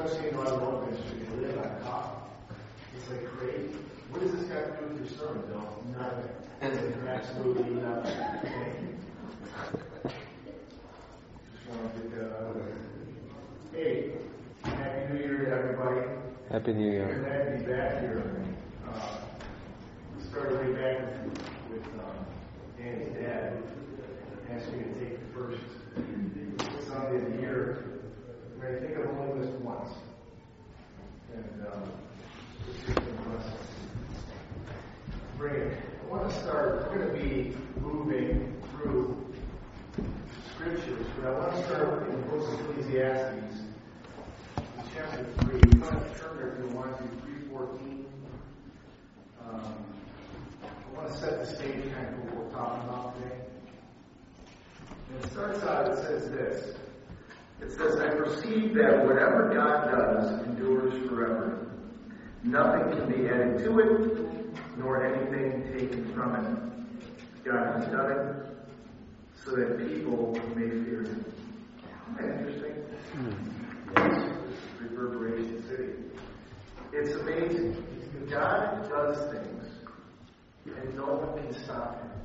especially in the automotive industry, they live on cop. It's like crazy. What does this got to do with your sermon, Bill? Nothing. Absolutely nothing. Thank you. Just want to get that out of there. Hey, Happy New Year to everybody. Happy New Year. I'm glad to be back here. We started way back with Danny's dad. Asked me to take the first Sunday of the year. I think I've only missed once. And it's just been blessed. Bring it. I want to start. We're going to be moving through scriptures, but I want to start in the book of Ecclesiastes, chapter 3. You want to turn there if you want to, 3:14. I want to set the stage kind of what we're talking about today. And it starts out, it says this. It says, I perceive that whatever God does endures forever. Nothing can be added to it, nor anything taken from it. God has done it so that people may fear Him. Isn't that interesting? Yes. Reverberation City. It's amazing. God does things, and no one can stop Him.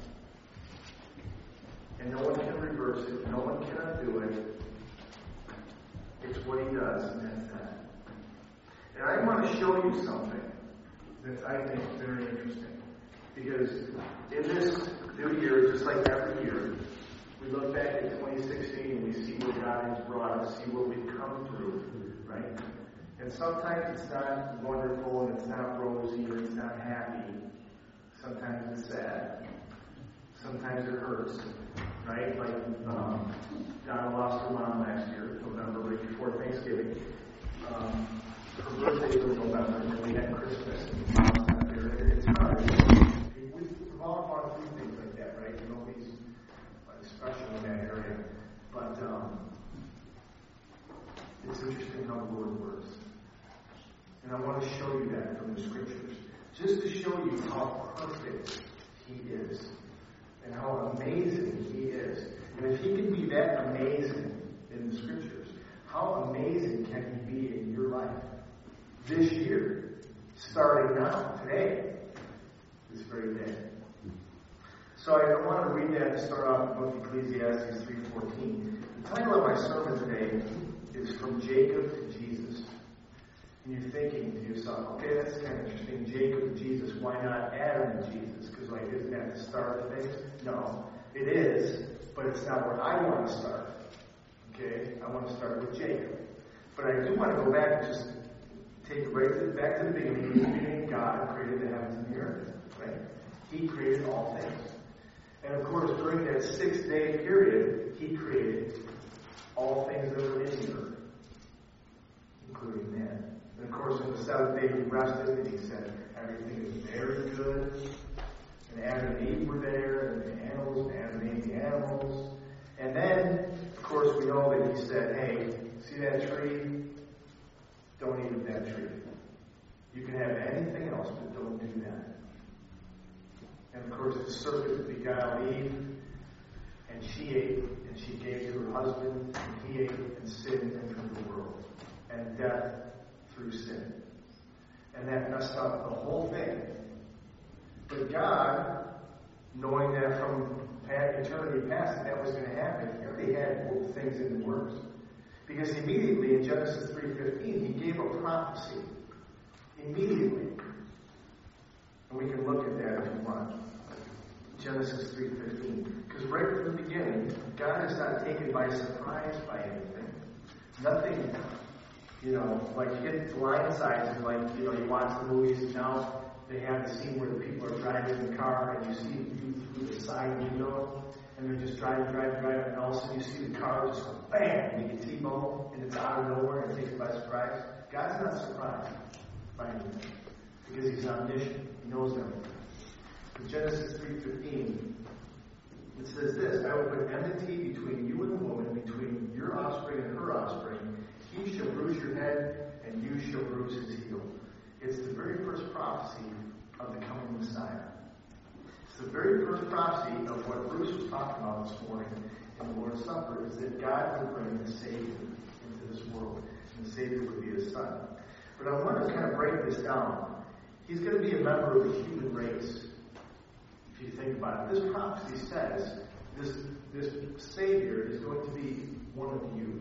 And no one can reverse it. No one can undo it. It's what He does, and that's that. And I want to show you something that I think is very interesting. Because in this new year, just like every year, we look back at 2016 and we see where God has brought us, see what we've come through, right? And sometimes it's not wonderful, and it's not rosy, or it's not happy. Sometimes it's sad. Sometimes it hurts, right? Like Donna lost her mom last year, November, right before Thanksgiving. Her birthday was November, and then we had Christmas, and mom's not there. It's hard. We've all gone through things like that, right? Nobody's special in that area. But it's interesting how the Lord works. And I want to show you that from the Scriptures. Just to show you how perfect He is. And how amazing He is. And if He can be that amazing in the Scriptures, how amazing can He be in your life this year, starting now, today, this very day? So I want to read that to start off the book of Ecclesiastes 3:14. The title of my sermon today is From Jacob to Jesus. And you're thinking to yourself, okay, that's kind of interesting. Jacob to Jesus, why not Adam to Jesus? Because, like, isn't that the start of things? No, it is, but it's not where I want to start. Okay? I want to start with Jacob. But I do want to go back and just take it right back to the beginning. In the beginning, God created the heavens and the earth. Right? He created all things. And, of course, during that 6-day period, He created all things that were in the earth, including man. And of course, on the 7th day He rested, and He said everything is very good. And Adam and Eve were there, and the animals, and Adam ate the animals. And then, of course, we know that He said, hey, see that tree? Don't eat of that tree. You can have anything else, but don't do that. And of course, the serpent beguiled Eve, and she ate, and she gave to her husband, and he ate, and sin entered the world. And death through sin. And that messed up the whole thing. But God, knowing that from eternity past that was going to happen, He already had both things in the works. Because immediately in Genesis 3:15, He gave a prophecy. Immediately. And we can look at that if you want. Genesis 3:15. Because right from the beginning, God is not taken by surprise by anything. Nothing. Like you get blindsided, and like, you watch the movies, and now they have the scene where the people are driving the car, and you see the view through the side window, and they're just driving, and all of a sudden you see the car just go bam, and you can T-bone, and it's out of nowhere, and it takes you by surprise. God's not surprised by anything, because He's omniscient. He knows everything. In Genesis 3:15, it says this, I will put enmity between you and the woman, between your offspring and her offspring. He shall bruise your head, and you shall bruise his heel. It's the very first prophecy of the coming Messiah. It's the very first prophecy of what Bruce was talking about this morning in the Lord's Supper, is that God will bring a Savior into this world. And the Savior would be his son. But I want to kind of break this down. He's going to be a member of the human race. If you think about it, this prophecy says this Savior is going to be one of you.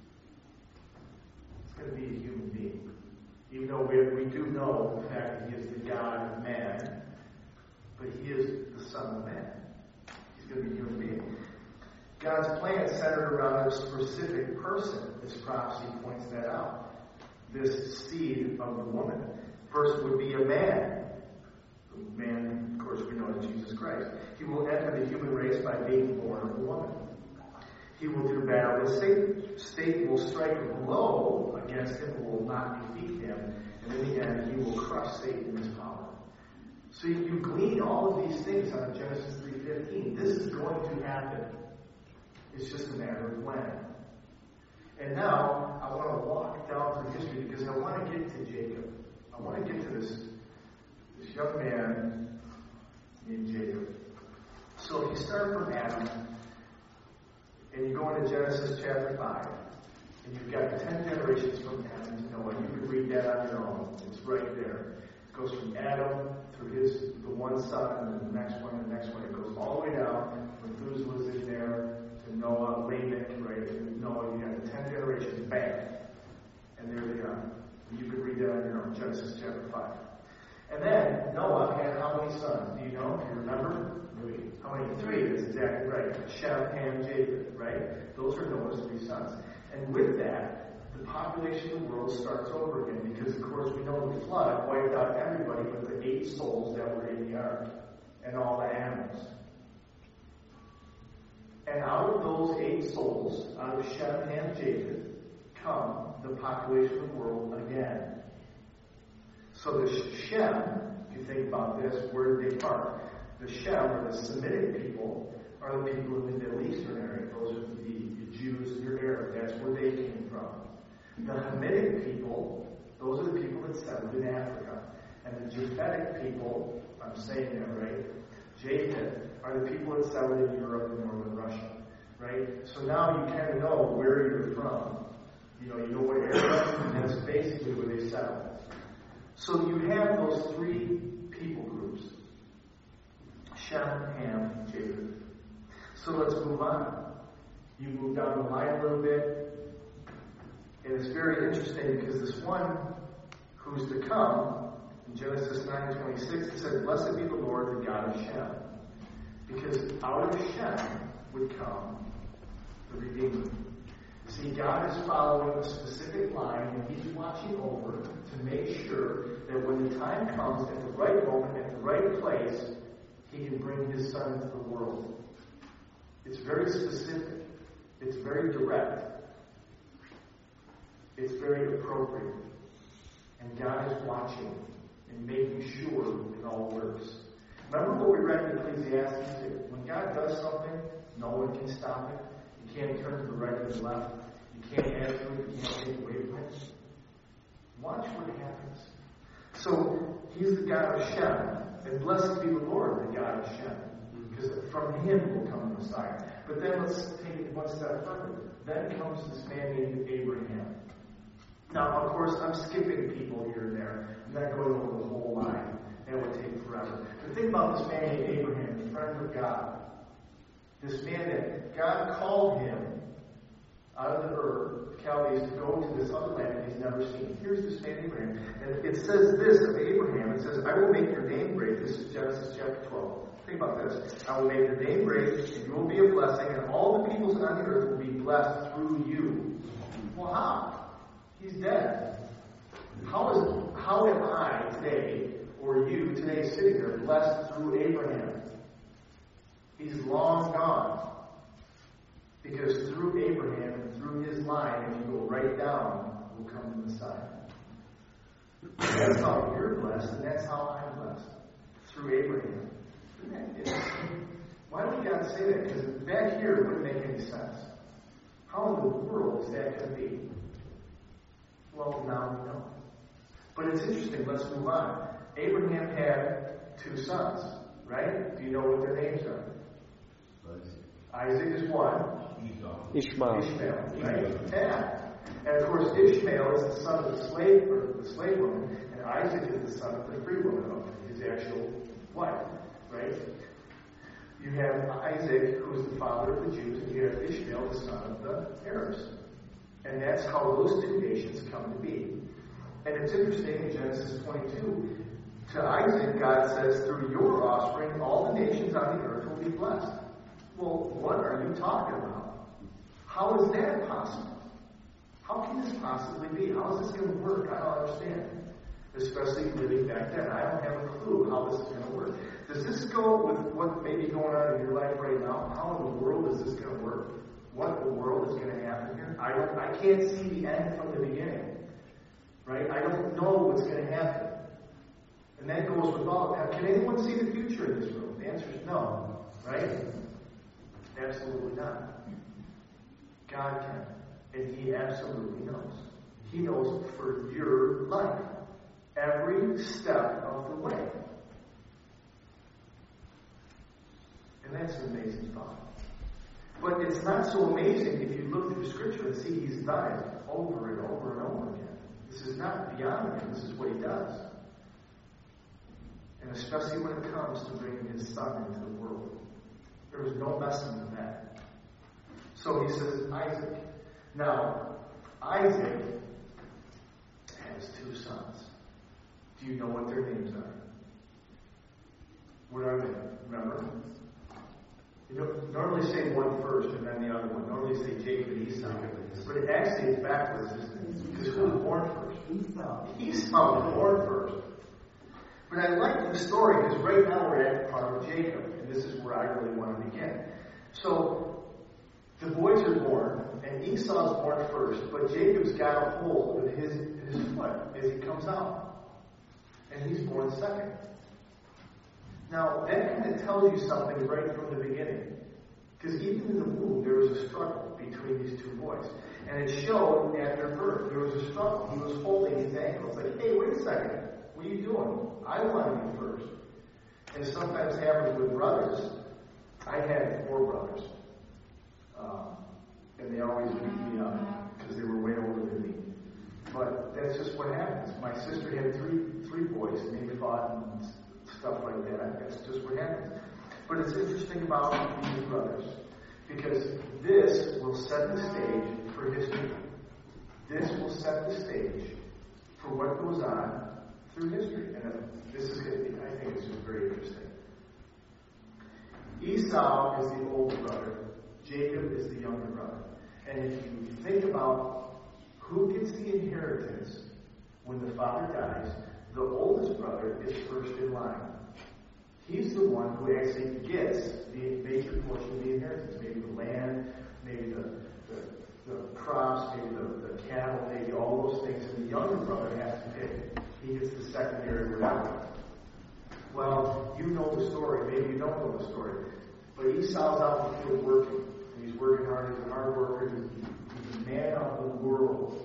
It's going to be a human being. Even though we do know the fact that he is the God of man, but he is the Son of Man. He's going to be a human being. God's plan is centered around a specific person. This prophecy points that out. This seed of the woman. First would be a man. The man, of course, we know is Jesus Christ. He will enter the human race by being born of a woman. He will do battle with Satan. Satan will strike a blow against him, but will not defeat him. And in the end, he will crush Satan in his power. So you glean all of these things out of Genesis 3:15. This is going to happen. It's just a matter of when. And now, I want to walk down through history because I want to get to Jacob. I want to get to this young man named Jacob. So if you start from Adam, and you go into Genesis chapter 5, and you've got 10 generations from Adam to Noah. You can read that on your own. It's right there. It goes from Adam through the one son, and then the next one, and the next one. It goes all the way down. Methuselah's in there, to Noah, Lamech, right? And Noah, you got the 10 generations, bang. And there they are. You can read that on your own, Genesis chapter 5. And then Noah had how many sons? Do you know? Do you remember? How many? 3. That's exactly right. Shem, Ham, Japheth, right? Those are Noah's 3 sons. And with that, the population of the world starts over again because, of course, we know the flood wiped out everybody but the 8 souls that were in the ark and all the animals. And out of those 8 souls, out of Shem, Ham, Japheth, come the population of the world again. So the Shem, if you think about this, where did they park? The Shem, or the Semitic people, are the people in the Middle Eastern area. Those are the Jews and your Arab. That's where they came from. The Hamitic people, those are the people that settled in Africa. And the Japhetic people, if I'm saying that right, Japheth, are the people that settled in Europe and northern Russia. Right? So now you kind of know where you're from. You know what area, and that's basically where they settled. So you have those 3 people groups. Shem, Ham, Japheth. So let's move on. You move down the line a little bit. And it's very interesting because this one who's to come, in Genesis 9:26, it says, "Blessed be the Lord, the God of Shem." Because out of Shem would come the Redeemer. See, God is following a specific line, and he's watching over to make sure that when the time comes, at the right moment, at the right place, he can bring his son into the world. It's very specific. It's very direct. It's very appropriate. And God is watching and making sure it all works. Remember what we read in Ecclesiastes? When God does something, no one can stop it. You can't turn to the right or the left. You can't add to it. You can't take away from it. Watch what happens. So, he's the God of Shem. And blessed be the Lord, the God of Shem. Because from him will come the Messiah. But then let's take it one step further. Then comes this man named Abraham. Now, of course, I'm skipping people here and there. I'm not going over the whole line. That would take forever. But think about this man named Abraham, the friend of God. This man that God called him out of the Ur of Chaldees to go to this other land that he's never seen. Here's this man Abraham. And it says this of Abraham. It says, "I will make your name great." This is Genesis chapter 12. Think about this. "I will make your name great, and you will be a blessing, and all the peoples on the earth will be blessed through you." Well, how? He's dead. How am I today, or you today sitting here, blessed through Abraham? He's long gone. Because through Abraham and through his line, if you go right down, will come the Messiah. That's how you're blessed, and that's how I'm blessed. Through Abraham. Why would God say that? Because back here it wouldn't make any sense. How in the world is that going to be? Well, now we know. But it's interesting. Let's move on. Abraham had 2 sons, right? Do you know what their names are? Isaac is one. Ishmael. Right? Yeah. And of course, Ishmael is the son of the slave woman, and Isaac is the son of the free woman, of his actual wife, right? You have Isaac, who is the father of the Jews, and you have Ishmael, the son of the Arabs. And that's how those two nations come to be. And it's interesting in Genesis 22, to Isaac, God says, through your offspring, all the nations on the earth will be blessed. Well, what are you talking about? How is that possible? How can this possibly be? How is this going to work? I don't understand. Especially living back then. I don't have a clue how this is going to work. Does this go with what may be going on in your life right now? How in the world is this going to work? What in the world is going to happen here? I can't see the end from the beginning. Right? I don't know what's going to happen. And that goes with all. Can anyone see the future in this room? The answer is no. Right? Absolutely not. God can. And He absolutely knows. He knows for your life. Every step of the way. And that's an amazing thought. But it's not so amazing if you look through Scripture and see He's done it over and over and over again. This is not beyond Him. This is what He does. And especially when it comes to bringing His Son into the world. There was no messing with that. So He says, Isaac. Now, Isaac has two sons. Do you know what their names are? What are they? Remember? You don't normally say one first and then the other one. Normally say Jacob and Esau. But it actually is backwards, isn't it? Because who was born first? Esau was born first. But I like the story because right now we're at part of Jacob. And this is where I really want to begin. So, the boys are born, and Esau's born first, but Jacob's got a hold of his foot as he comes out. And he's born second. Now, that kind of tells you something right from the beginning. Because even in the womb, there was a struggle between these two boys. And it showed after birth. There was a struggle. He was holding his ankles. Like, hey, wait a second. What are you doing? I want to be first. And sometimes happens with brothers. I had 4 brothers. And they always beat me up because they were way older than me. But that's just what happens. My sister had three boys, and they fought and stuff like that. That's just what happens. But it's interesting about these brothers, because this will set the stage for history. This will set the stage for what goes on through history. And this is going to be, I think it's just very interesting. Esau is the older brother. Jacob is the younger brother. And if you think about who gets the inheritance when the father dies, the oldest brother is first in line. He's the one who actually gets the major portion of the inheritance. Maybe the land, maybe the crops, maybe the cattle, maybe all those things. And the younger brother has to pick. He gets the secondary whatever. Well, you know the story. Maybe you don't know the story. But Esau's out in the field working. And he's working hard. He's a hard worker. He's a man of the world.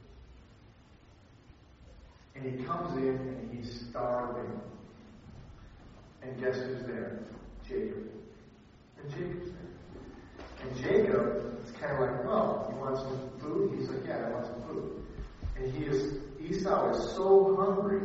And he comes in and he's starving. And guess who's there? Jacob. And Jacob's there. And Jacob is kind of like, well, you want some food? He's like, yeah, I want some food. And Esau is so hungry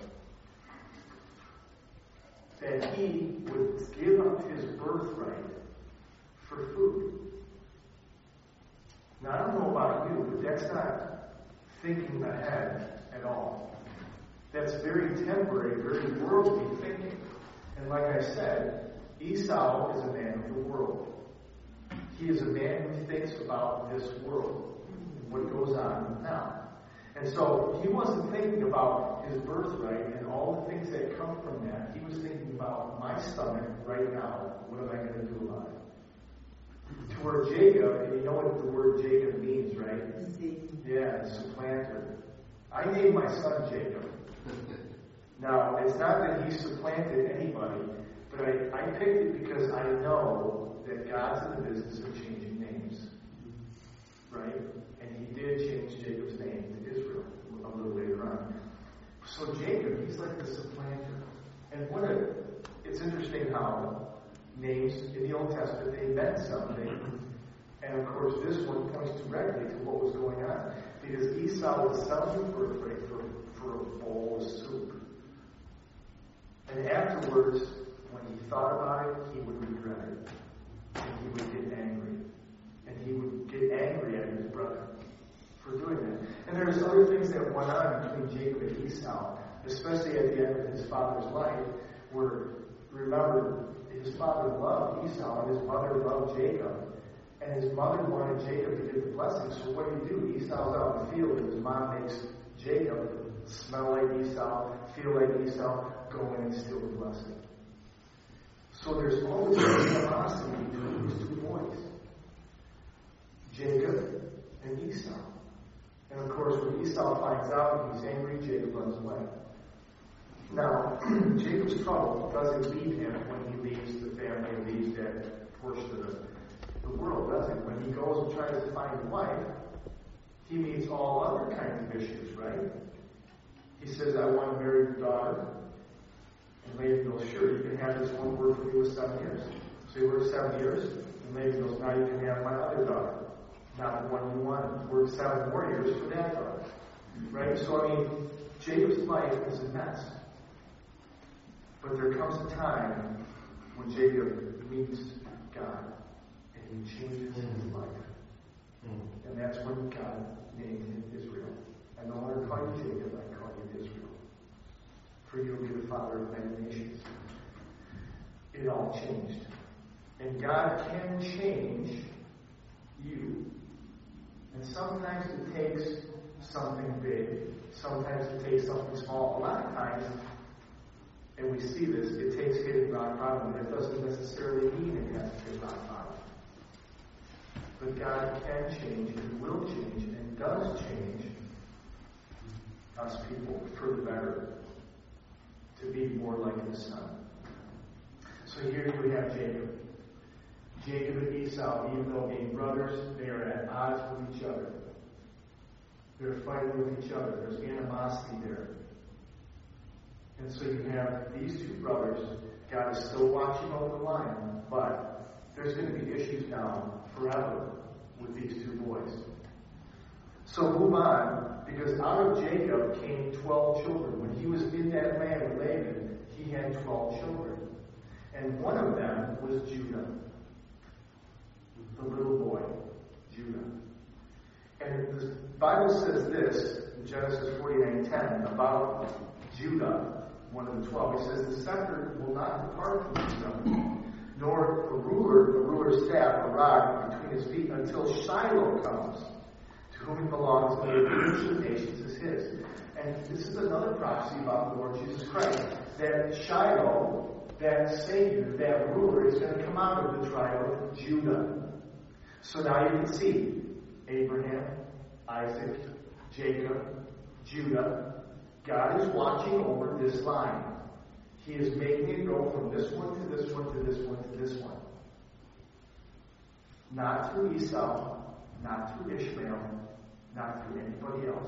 that he would give up his birthright for food. Now, I don't know about you, but that's not thinking ahead at all. That's very temporary, very worldly thinking. And like I said, Esau is a man of the world. He is a man who thinks about this world, what goes on now. And so he wasn't thinking about his birthright and all the things that come from that. He was thinking about my stomach right now. What am I going to do about it? To where Jacob, and you know what the word Jacob means, right? Yeah, supplanter. I named my son Jacob. Now, it's not that he supplanted anybody, but I picked it because I know that God's in the business of changing names. Right? And he did change Jacob's name to Israel a little later on. So Jacob, he's like the supplanter. And it's interesting how names in the Old Testament, they meant something, And of course, this one points directly to what was going on. Because Esau was selling his birthright for a bowl of soup. And afterwards, when he thought about it, he would regret it. And he would get angry. And he would get angry at his brother for doing that. And there's other things that went on between Jacob and Esau, especially at the end of his father's life, where, remember, his father loved Esau and his mother loved Jacob. And his mother wanted Jacob to get the blessing. So what do? Esau's out in the field and his mom makes Jacob smell like Esau, feel like Esau, go in and steal the blessing. So there's always animosity between these two boys, Jacob and Esau. And of course, when Esau finds out and he's angry, Jacob runs away. Now, Jacob's trouble doesn't leave him when he leaves the family and leaves that portion of the world, does it? When he goes and tries to find a wife, he meets all other kinds of issues, right? He says, I want to marry your daughter. And Laban goes, sure, you can have this one word for you with 7 years. So he works 7 years, and Laban goes, now you can have my other daughter. Not the one you wanted. Work 7 more years for that daughter. Right? So, I mean, Jacob's life is a mess. But there comes a time when Jacob meets God. And he changes his life. And that's when God named him Israel. I no longer call you Jacob, I call you Israel. For you will be the father of many nations. It all changed. And God can change you. And sometimes it takes something big. Sometimes it takes something small. A lot of times, and we see this, it takes hitting rock bottom. And it doesn't necessarily mean it has to hit rock bottom. But God can change and will change and does change us people for the better, to be more like His Son. So here we have Jacob. Jacob and Esau, even though being brothers, they are at odds with each other. They're fighting with each other. There's animosity there. And so you have these two brothers. God is still watching over the line, but there's going to be issues now forever with these two boys. So move on, because out of Jacob came 12 children. When he was in that land with Laban, he had 12 children. And one of them was Judah. The little boy, Judah. And the Bible says this in Genesis 49:10 about Judah, one of the 12. It says, the scepter will not depart from Judah, nor a ruler's staff, a rod between his feet, until Shiloh comes, to whom it belongs, and the rulers of the nations is his. And this is another prophecy about the Lord Jesus Christ, that Shiloh, that Savior, that ruler, is going to come out of the tribe of Judah. So now you can see Abraham, Isaac, Jacob, Judah. God is watching over this line. He is making it go from this one to this one to this one to this one. Not through Esau, not through Ishmael, not through anybody else.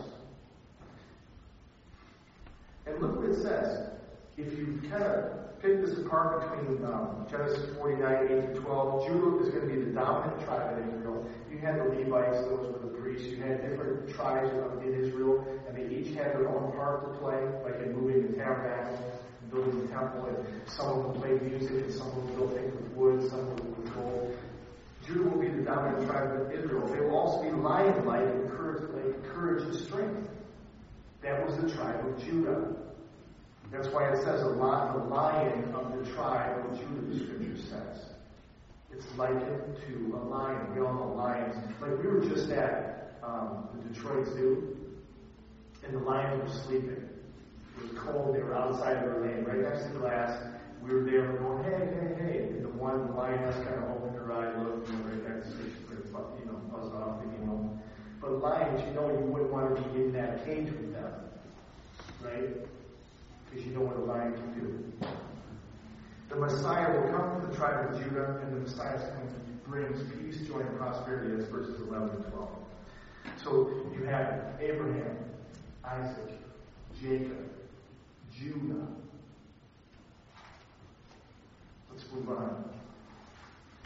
And look what it says. If you kind of pick this apart between Genesis 49, 8 to 12, Judah is going to be the dominant tribe in Israel. You had the Levites, those were the priests. You had different tribes in Israel, and they each had their own part to play, like in moving the tabernacle, building the temple, and some of them played music, and some of them built things with wood, some of them with gold. Judah will be the dominant tribe of Israel. They will also be lion-like and courage and strength. That was the tribe of Judah. That's why it says the lion of the tribe of Judah, the scripture says. It's likened to a lion. We all know lions. Like we were just at the Detroit Zoo, and the lions were sleeping. It was cold. They were outside their lane, right next to the glass. We were there, and we're going, hey, hey, hey. And the lioness kind of opened her eye, looked, right next to the buzzed off, thinking, But lions, you wouldn't want to be in that cage with them, right? Because you know what a lion can do. The Messiah will come from the tribe of Judah, and the Messiah is coming to bring peace, joy, and prosperity. That's verses 11 and 12. So you have Abraham, Isaac, Jacob, Judah. Let's move on.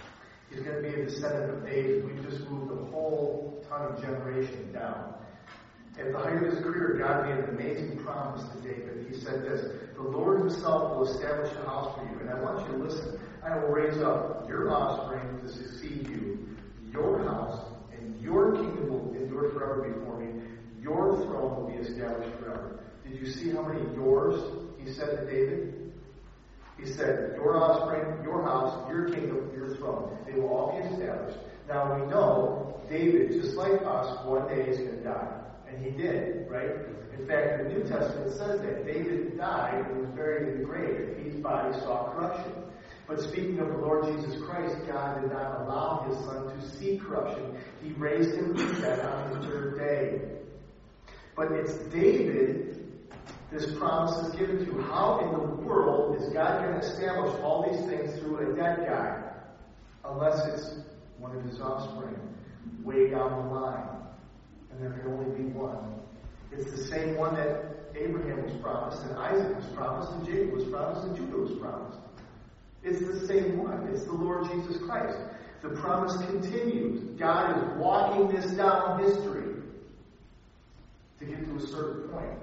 He's going to be a descendant of David. We've just moved a whole ton of generation down. At the height of his career, God made an amazing promise to David. He said this, "The Lord himself will establish a house for you." And I want you to listen. "I will raise up your offspring to succeed you, your house, and your kingdom will endure forever before me. Your throne will be established forever." Did you see how many yours he said to David? He said, your offspring, your house, your kingdom, your throne. They will all be established. Now we know David, just like us, one day is going to die. And he did, right? In fact, the New Testament says that David died and was buried in the grave. His body saw corruption. But speaking of the Lord Jesus Christ, God did not allow his son to see corruption. He raised him from the dead on the third day. But it's David this promise is given to. How in the world is God going to establish all these things through a dead guy? Unless it's one of his offspring, way down the line. And there can only be one. It's the same one that Abraham was promised, and Isaac was promised, and Jacob was promised, and Judah was promised. It's the same one. It's the Lord Jesus Christ. The promise continues. God is walking this down history to get to a certain point.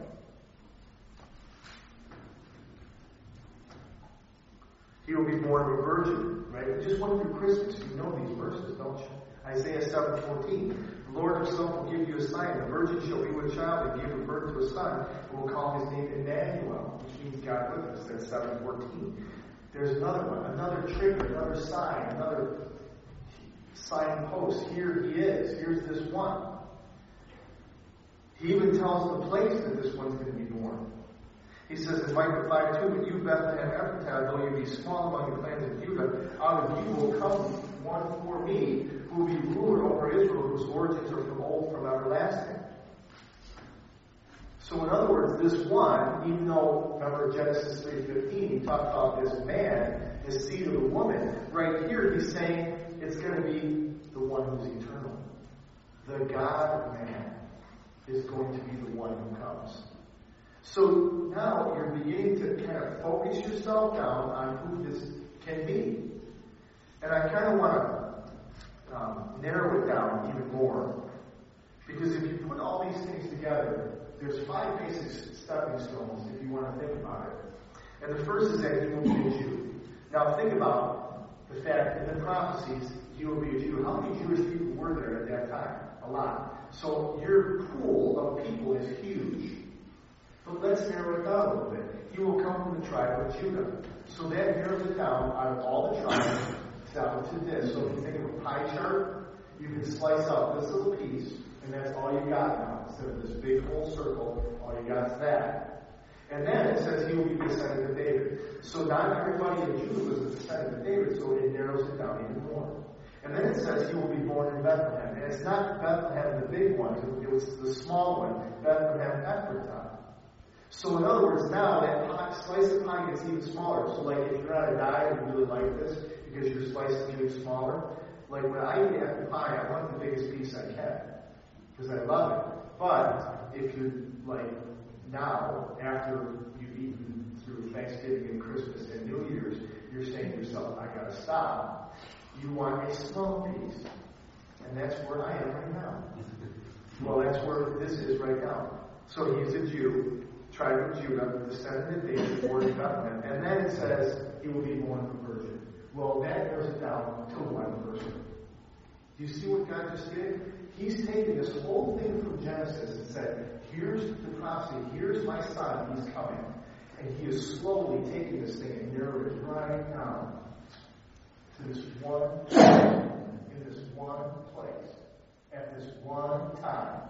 He will be born of a virgin, right? We just went through Christmas. You know these verses, don't you? Isaiah 7:14. "The Lord himself will give you a sign. The virgin shall be with a child and give birth to a son, and will call his name Emmanuel," which means God with us. That's 7:14. There's another one, another trigger, another sign, another signpost. Here he is. Here's this one. He even tells the place that this one's going to be born. He says in Micah 5:2, "But you, Bethlehem Ephratah, though you be small among the clans of Judah, out of you will come one for me, who will be ruler over Israel, whose origins are from old, from everlasting." So in other words, this one, even though, remember Genesis 3:15, he talked about this man, the seed of the woman. Right here, he's saying it's going to be the one who's eternal. The God-man is going to be the one who comes. So now you're beginning to kind of focus yourself down on who this can be. And I kind of want to narrow it down even more. Because if you put all these things together, there's 5 basic stepping stones if you want to think about it. And the first is that he will be a Jew. Now think about the fact that in the prophecies, he will be a Jew. How many Jewish people were there at that time? A lot. So your pool of people is huge. But let's narrow it down a little bit. He will come from the tribe of Judah. So that narrows it down out of all the tribes down to this. So if you think of a pie chart, you can slice out this little piece, and that's all you got now. Instead of this big whole circle, all you got is that. And then it says he will be the descendant of David. So not everybody in Judah was a descendant of David, so it narrows it down even more. And then it says he will be born in Bethlehem. And it's not Bethlehem, the big one. It was the small one, Bethlehem Ephratah. So in other words, now that slice of pie gets even smaller. So like if you're on a diet and you really like this, because your slice is getting smaller, like when I eat apple pie, I want the biggest piece I can. Because I love it. But if you like now, after you've eaten through Thanksgiving and Christmas and New Year's, you're saying to yourself, I gotta stop. You want a small piece. And that's where I am right now. Well, that's where this is right now. So he's a Jew, tribe of Judah, descendant of David, born in Bethlehem. And then it says he will be born of a virgin. Well, that narrows it down to one person. Do you see what God just did? He's taken this whole thing from Genesis and said, here's the prophecy, here's my son, he's coming. And he is slowly taking this thing and narrowing it right down to this one person, in this one place, at this one time.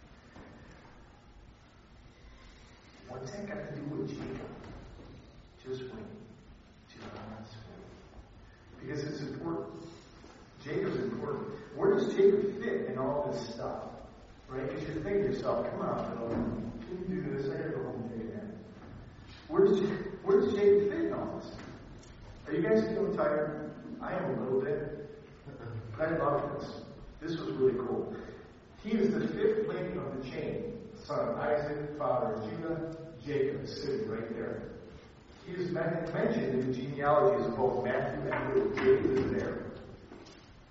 What's that got to do with Jacob? Just wait. Just wait. Because it's important. Jacob's important. Where does Jacob fit in all this stuff? Right? Because you're thinking to yourself, come on, Phil, can you do this? I gotta go home and take a nap. Where does Jacob fit in all this? Are you guys feeling tired? I am a little bit. But I love this. This was really cool. He is the 5th link of the chain. Son of Isaac, father of Judah, Jacob is sitting right there. He is mentioned in the genealogies of both Matthew and Luke. Jacob is there.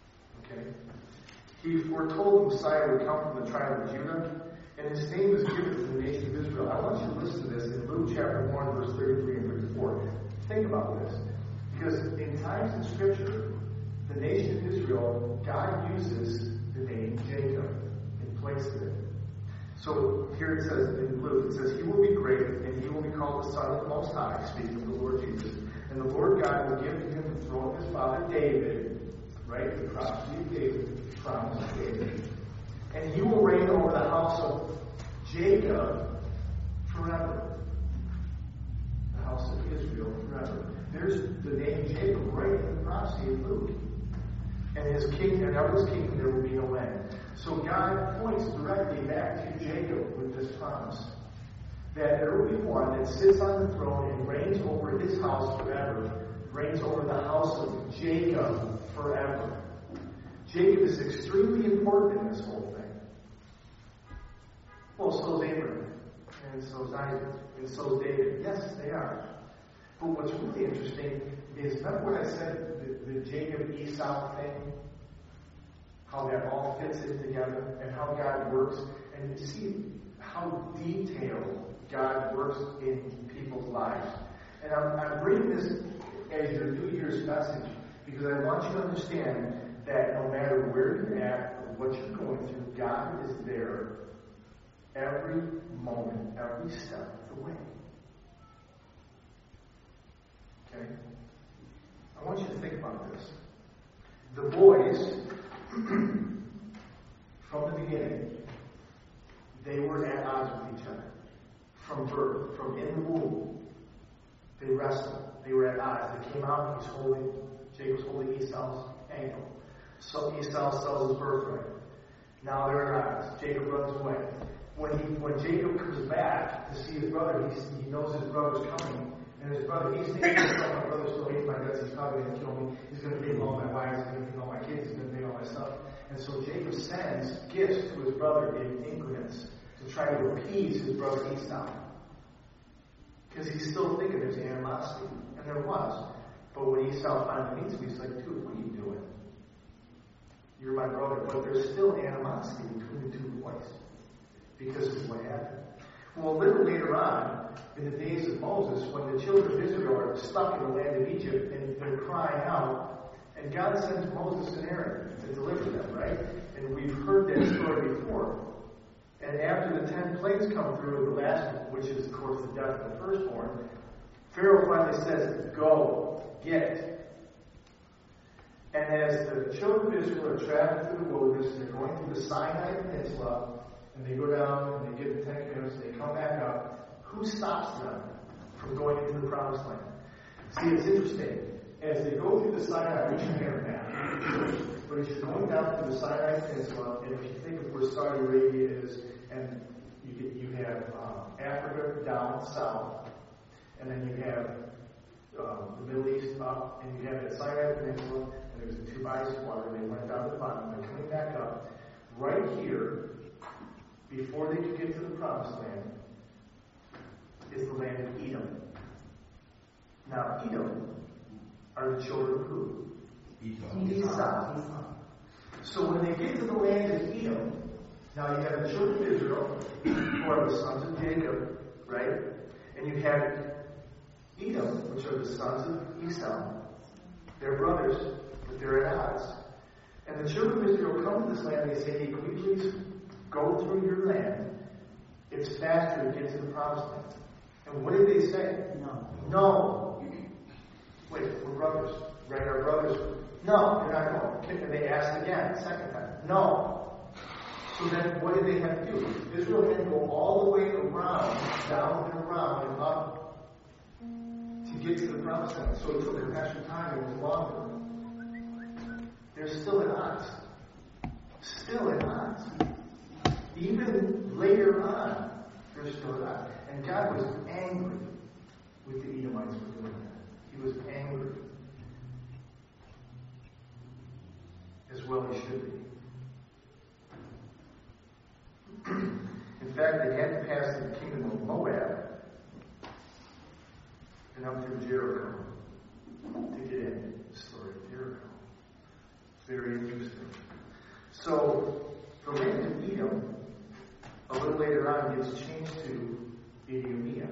He foretold the Messiah would come from the tribe of Judah, and his name was given to the nation of Israel. I want you to listen to this in Luke chapter 1, verse 33 and 34. Think about this. Because in times in Scripture, the nation of Israel, God uses the name Jacob in place of it. So here it says in Luke, it says, he will be great, and he will be called the Son of the Most High, speaking of the Lord Jesus. And the Lord God will give to him the throne of his father David, right? The prophecy of David, the promise of David. And he will reign over the house of Jacob forever. The house of Israel forever. There's the name Jacob right in the prophecy of Luke. And his kingdom, and of his kingdom there will be no end. So God points directly back to Jacob with this promise. That there will be one that sits on the throne and reigns over his house forever. Reigns over the house of Jacob forever. Jacob is extremely important in this whole thing. Well, so is Abraham. And so is Isaac. And so is David. Yes, they are. But what's really interesting is, remember what I said, the Jacob-Esau thing? How that all fits in together and how God works. And you see how detailed God works in people's lives. And I'm bringing this as your New Year's message because I want you to understand that no matter where you're at or what you're going through, God is there every moment, every step of the way. Okay? I want you to think about this. The boys, from the beginning, they were at odds with each other. From birth, from in the womb, they wrestled. They were at odds. They came out, Jacob's holding Esau's ankle. So Esau sells his birthright. Now they're at odds. Jacob runs away. When Jacob comes back to see his brother, he knows his brother's coming. And his brother, he's thinking, my brother still hates my guts, he's probably going to kill me. He's going to take all my wives, he's going to take all my kids, he's going to take all my stuff. And so Jacob sends gifts to his brother in increments to try to appease his brother Esau. Because he's still thinking there's animosity. And there was. But when Esau finally meets him, he's like, dude, what are you doing? You're my brother. But there's still animosity between the two boys because of what happened. Well, a little later on, in the days of Moses, when the children of Israel are stuck in the land of Egypt and they're crying out, and God sends Moses and Aaron to deliver them, right? And we've heard that story before. And after the 10 plagues come through, the last one, which is, of course, the death of the firstborn, Pharaoh finally says, go, get. And as the children of Israel are traveling through the wilderness, and they're going through the Sinai Peninsula, and they go down and they get the 10 commandments, and they come back up, who stops them from going into the promised land? See, it's interesting. As they go through the Sinai, which you never have, but as you're going down through the Sinai Peninsula, and if you think of where Saudi Arabia is, and you have Africa down south, and then you have the Middle East up, and you have the Sinai Peninsula, and there's the two bodies of water, and they went down to the bottom, and they're coming back up. Right here, before they could get to the promised land, is the land of Edom. Now, Edom are the children of who? Esau. So when they get to the land of Edom, now you have the children of Israel, who are the sons of Jacob, right? And you have Edom, which are the sons of Esau. They're brothers, but they're at odds. And the children of Israel come to this land and they say, hey, can we please go through your land? It's faster to get to the promised land. And what did they say? No. Wait, we're brothers. Right, our brothers. No, you're not going. And they asked again, second time. No. So then what did they have to do? Israel had to go all the way around, down and around and up to get to the promised land. So it took an extra time. It was longer. They're still at odds. Still at odds. Even later on, they're still at odds. And God was angry with the Edomites for doing that. He was angry. As well he should be. In fact, they had to pass the kingdom of Moab and up through Jericho to get in. The story of Jericho. Very interesting. So the land of Edom, a little later on, gets changed to Idumea.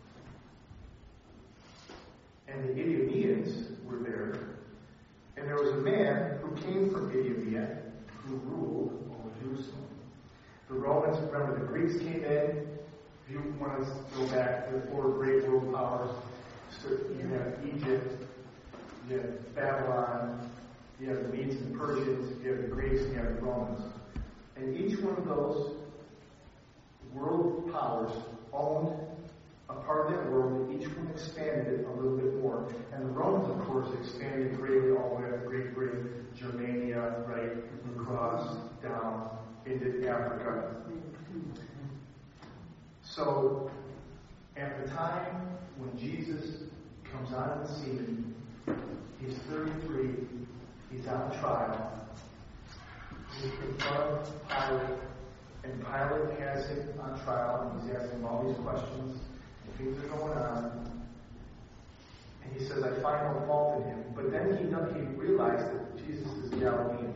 And the Idumeans were there. And there was a man who came from Idumea who ruled over Jerusalem. The Romans, remember, the Greeks came in. If you want to go back to the four great world powers, so you have Egypt, you have Babylon, you have the Medes and Persians, you have the Greeks, and you have the Romans. And each one of those world powers owned a part of that world, and each one expanded it a little bit more. And the Romans, of course, expanded greatly all the way up to Great Britain, Germania, right, across, down into Africa. So, at the time when Jesus comes on the scene, he's 33, he's on trial, he's in front of Pilate, and Pilate has him on trial, and he's asking him all these questions, and things are going on, and he says, I find no fault in him. But then he realized that Jesus is Galilean.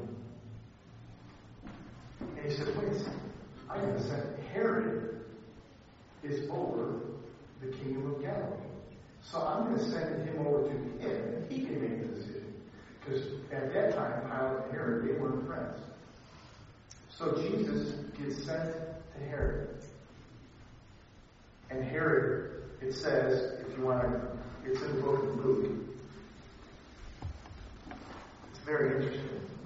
And he said, wait a second, I understand Herod is over the kingdom of Galilee. So I'm going to send him over to him, and he can make the decision. Because at that time, Pilate and Herod, they weren't friends. So Jesus gets sent to Herod. And Herod, it says, if you want to, it's in the book of Luke. It's very interesting.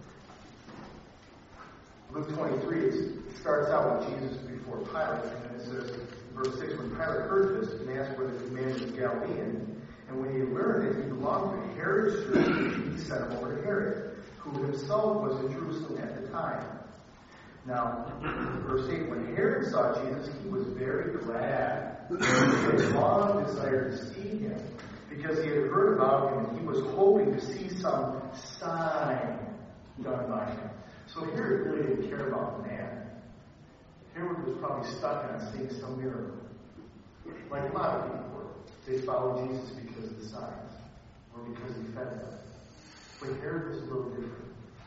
Luke 23, it starts out with Jesus before Pilate, and then it says, verse 6, when Pilate heard this and asked whether the man was Galilean, and when he learned that he belonged to Herod's jurisdiction, he sent him over to Herod, who himself was in Jerusalem at the time. Now, verse 8, when Herod saw Jesus, he was very glad. He had long desired to see him, because he had heard about him, and he was hoping to see some sign done by him. So Herod really didn't care about the man. Herod was probably stuck on seeing some miracle. Like a lot of people were. They followed Jesus because of the signs, or because he fed them. But Herod was a little different.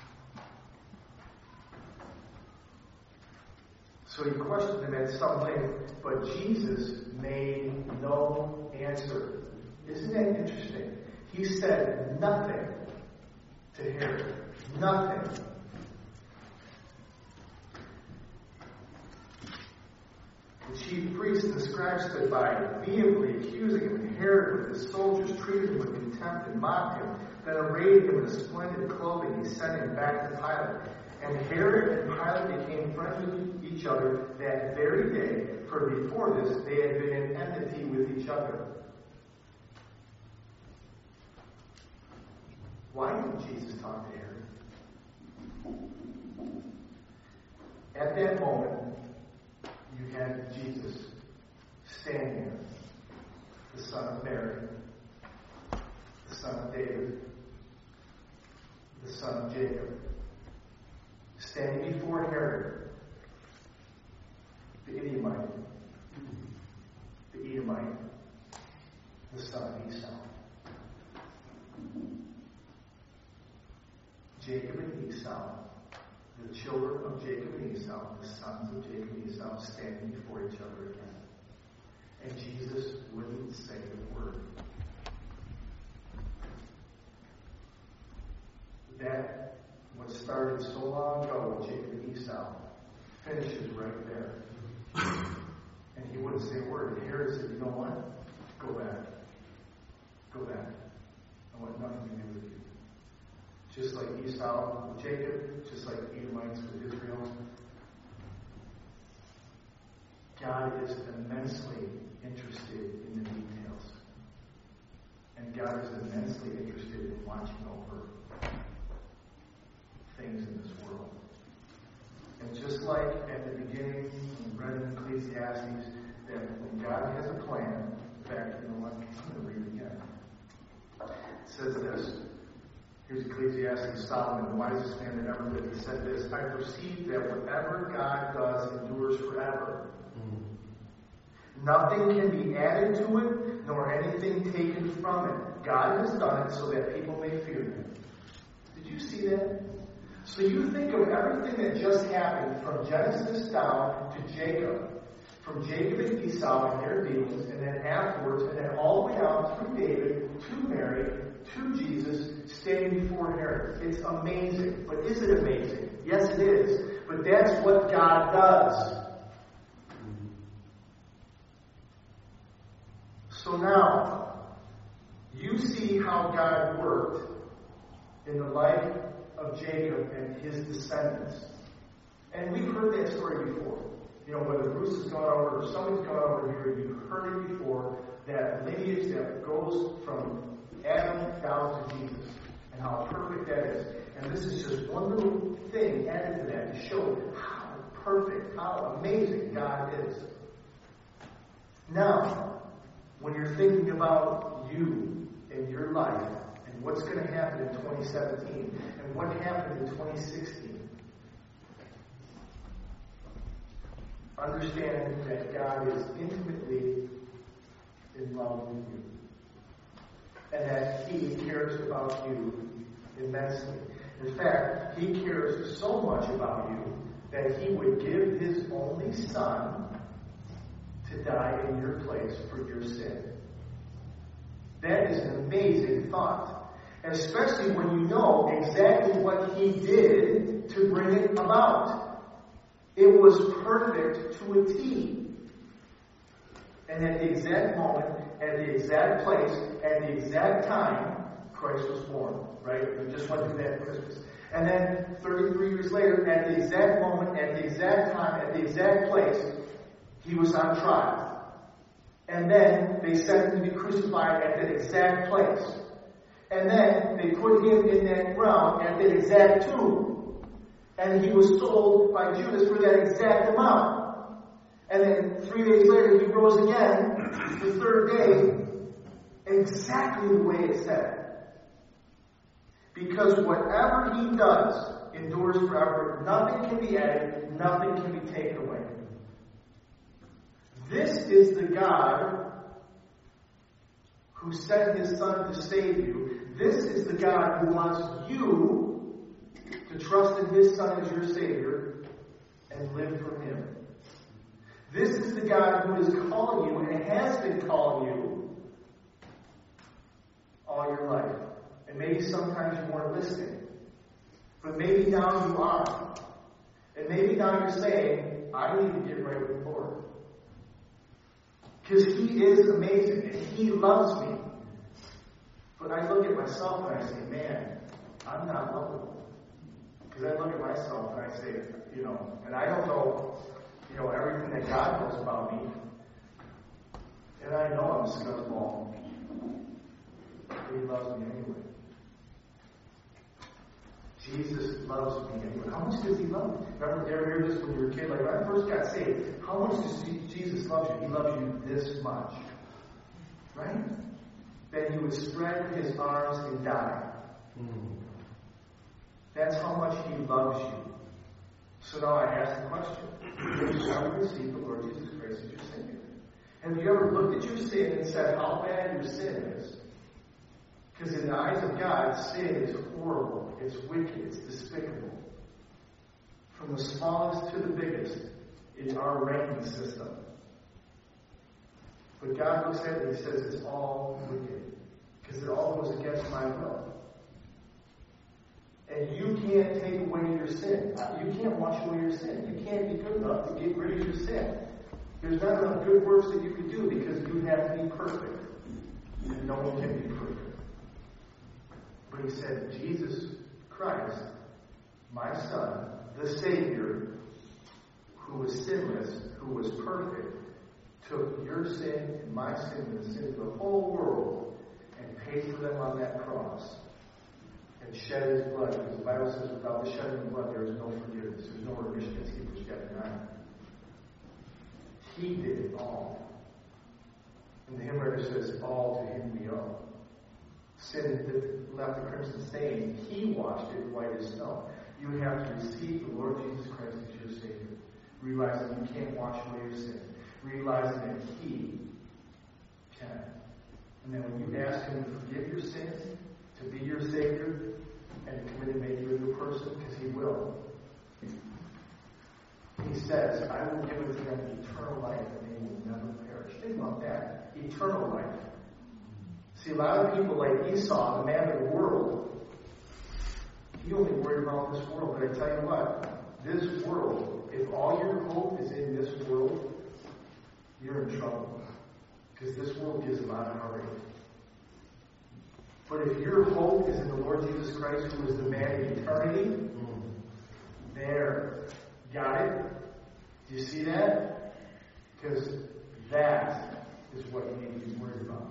So he questioned him at some length, but Jesus made no answer. Isn't that interesting? He said nothing to Herod. Nothing. The chief priests and the scribes stood by, vehemently accusing him, and Herod with his soldiers treated him with contempt and mocked him. Then arrayed him in splendid clothing, he sent him back to Pilate. And Herod and Pilate became friends with each other that very day, for before this they had been in enmity with each other. Why didn't Jesus talk to Herod? At that moment, you had Jesus standing there, the son of Mary, the son of David, the son of Jacob, standing before Herod, the Edomite, the son of Esau. Jacob and Esau, the children of Jacob and Esau, the sons of Jacob and Esau, standing before each other again. And Jesus wouldn't say a word. That, what started so long ago with Jacob and Esau, finishes right there. And he wouldn't say a word. And Herod said, you know what? Go back. Go back. I want nothing to do with you. Just like Esau with Jacob, just like Edomites with Israel. God is immensely interested in the details. And God is immensely interested in watching over things in this world. And just like at the beginning, we read in Ecclesiastes, that when God has a plan, in fact, you know what? I'm going to read it again. It says this. Here's Ecclesiastes, Solomon, the wisest man that ever lived. He said this, I perceive that whatever God does endures forever. Nothing can be added to it, nor anything taken from it. God has done it so that people may fear him. Did you see that? So you think of everything that just happened from Genesis down to Jacob, from Jacob and Esau and their dealings, and then afterwards, and then all the way down through David, to Mary, to Jesus, standing before Herod. It's amazing. But is it amazing? Yes, it is. But that's what God does. So now, you see how God worked in the life of Jacob and his descendants. And we've heard that story before. You know, whether Bruce has gone over or somebody's gone over here, you've heard it before, that lineage that goes from Adam down to Jesus, and how perfect that is. And this is just one little thing added to that to show how perfect, how amazing God is. Now, when you're thinking about you and your life, and what's going to happen in 2017, and what happened in 2016, understand that God is intimately in love with you. And that He cares about you immensely. In fact, He cares so much about you that He would give His only Son to die in your place for your sin. That is an amazing thought. Especially when you know exactly what He did to bring it about. It was perfect to a T. And at the exact moment, at the exact place, at the exact time, Christ was born. Right? We just went through that at Christmas. And then 33 years later, at the exact moment, at the exact time, at the exact place, He was on trial. And then they sent Him to be crucified at that exact place. And then they put Him in that ground at that exact tomb. And He was sold by Judas for that exact amount. And then 3 days later, He rose again, the third day, exactly the way it said. Because whatever He does endures forever. Nothing can be added, nothing can be taken away. This is the God who sent His Son to save you. This is the God who wants you to trust in His Son as your Savior and live for Him. This is the God who is calling you and has been calling you all your life. And maybe sometimes you weren't listening. But maybe now you are. And maybe now you're saying, I need to get right with the Lord. Because He is amazing and He loves me. But I look at myself and I say, man, I'm not lovable. Because I look at myself and I say, and I don't know, everything that God knows about me. And I know I'm a scuzzball. But He loves me anyway. Jesus loves me anyway. How much does He love me? Remember, you ever hear this when you were a kid? Like, when I first got saved, how much does Jesus love you? He loves you this much. Right? That He would spread His arms and die. That's how much He loves you. So now I ask the question. Have you ever received the Lord Jesus Christ as your Savior? Have you ever looked at your sin and said how bad your sin is? Because in the eyes of God, sin is horrible. It's wicked. It's despicable. From the smallest to the biggest in our ranking system. But God looks at it and He says it's all wicked. Because it all goes against my will. And you can't take away your sin. You can't wash away your sin. You can't be good enough to get rid of your sin. There's not enough good works that you can do because you have to be perfect. And no one can be perfect. But He said, Jesus Christ, my Son, the Savior, who was sinless, who was perfect, took your sin and my sin and the sin of the whole world and paid for them on that cross. And shed His blood, because the Bible says without the shedding of blood there is no forgiveness. There's no remission, as Hebrews chapter 9. He did it all. And the hymn writer says, all to Him we owe. Sin that left the crimson stain, He washed it white as snow. You have to receive the Lord Jesus Christ as your Savior. Realizing you can't wash away your sin. Realizing that He can. And then when you ask Him to forgive your sins, to be your Savior, and come in and make you a new person? Because He will. He says, I will give unto them eternal life, and they will never perish. Think about that. Eternal life. See, a lot of people like Esau, the man of the world, he only worried about this world. But I tell you what, this world, if all your hope is in this world, you're in trouble. Because this world gives a lot of heartache. But if your hope is in the Lord Jesus Christ, who is the man of eternity, there. Got it? Do you see that? Because that is what you need to be worried about.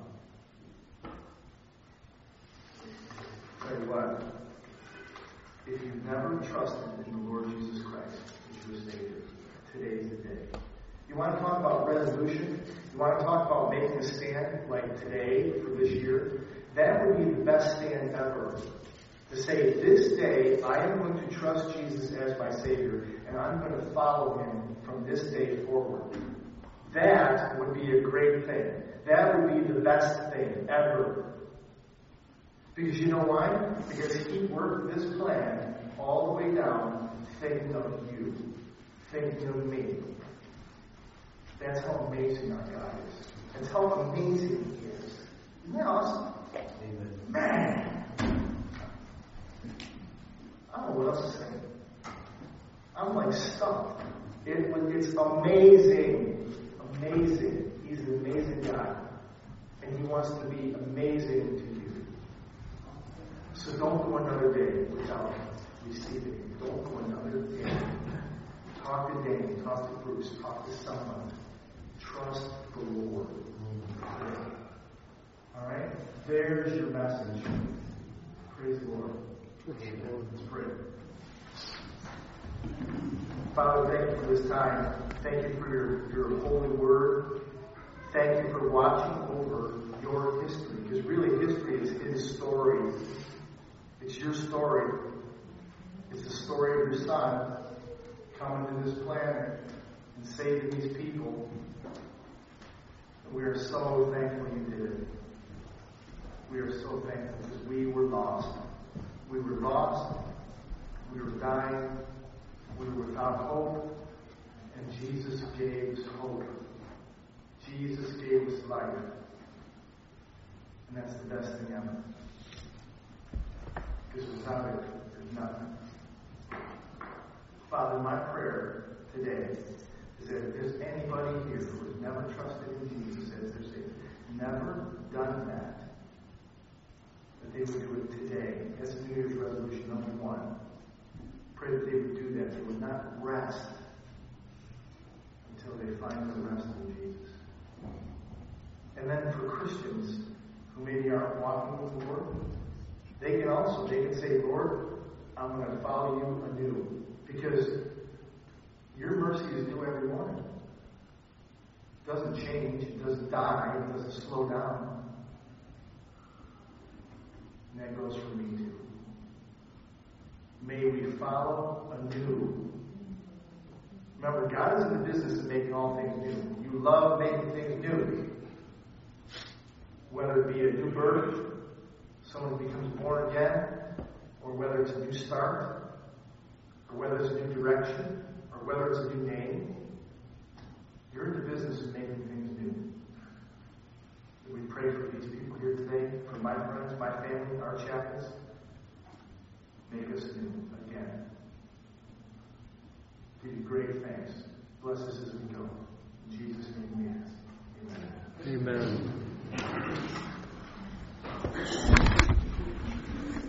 Tell you what, if you've never trusted in the Lord Jesus Christ as your Savior, today's the day. You want to talk about resolution? You want to talk about making a stand like today for this year? That would be the best stand ever. To say, this day I am going to trust Jesus as my Savior, and I'm going to follow Him from this day forward. That would be a great thing. That would be the best thing ever. Because you know why? Because He worked this plan all the way down, thinking of you, thinking of me. That's how amazing our God is. That's how amazing He is. Isn't that awesome? Amen. Man! I don't know what else to say. I'm like stuck. It's amazing. Amazing. He's an amazing God. And He wants to be amazing to you. So don't go another day without receiving it. Don't go another day. Talk to Danny. Talk to Bruce. Talk to someone. Trust the Lord. Alright? There's your message. Praise the Lord. Let's pray. Father, thank you for this time. Thank you for your holy word. Thank you for watching over your history. Because really history is His story. It's your story. It's the story of your Son coming to this planet and saving these people. And we are so thankful you did it. We are so thankful because we were lost. We were lost. We were dying. We were without hope. And Jesus gave us hope. Jesus gave us life. And that's the best thing ever. Because without it, there's nothing. Father, my prayer today is that if there's anybody here who has never trusted in Jesus as their Savior, never done that they would do it today. That's New Year's resolution number 1. Pray that they would do that. They would not rest until they find the rest in Jesus. And then for Christians who maybe aren't walking with the Lord, they can say, Lord, I'm going to follow you anew. Because your mercy is new every morning. It doesn't change. It doesn't die. It doesn't slow down. And that goes for me too. May we follow anew. Remember, God is in the business of making all things new. You love making things new. Whether it be a new birth, someone becomes born again, or whether it's a new start, or whether it's a new direction, or whether it's a new name. You're in the business of making things new. We pray for these people here today, for my friends, my family, our chapels. Make us new again. Give you great thanks. Bless us as we go. In Jesus' name we ask. Amen. Amen.